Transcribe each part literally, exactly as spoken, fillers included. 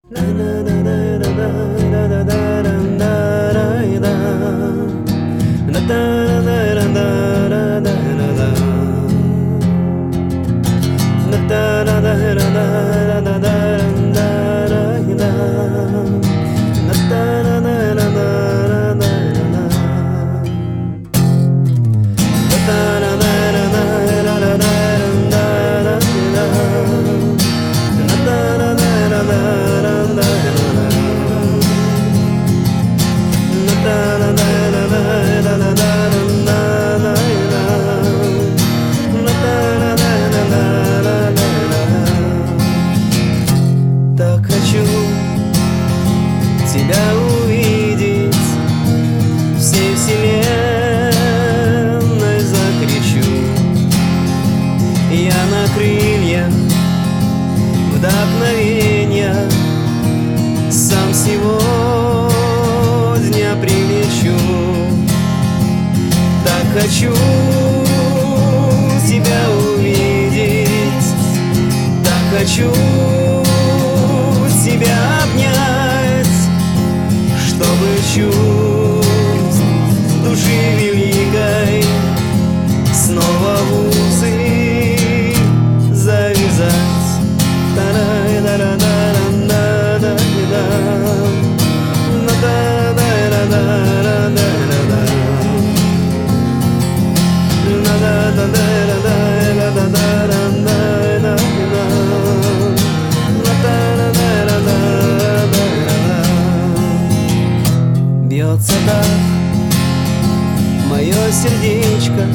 Так хочу тебя увидеть, всей вселенной закричу. Я на крыльях вдохновенья сам сегодня прилечу. Так хочу тебя увидеть, так хочу тебя обнять, чтобы чувств души великой снова в узы завязать. Бьется так мое сердечко,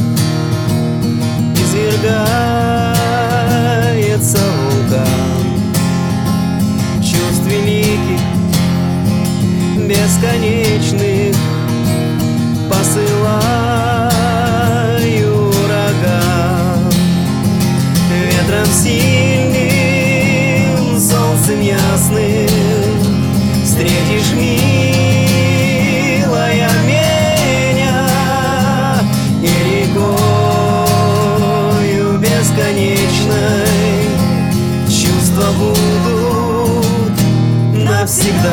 извергается вулкан чувств великих, бесконечных, посылаю ураган. Ветром сильным, солнцем ясным встретишь милая меня, и рекою бесконечной чувства будут навсегда.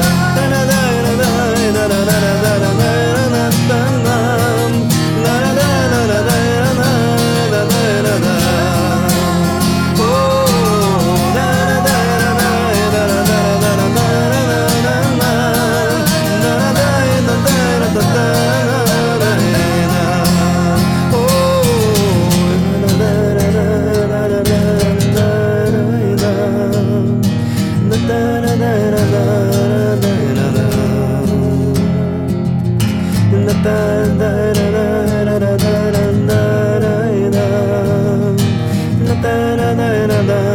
Da da da da da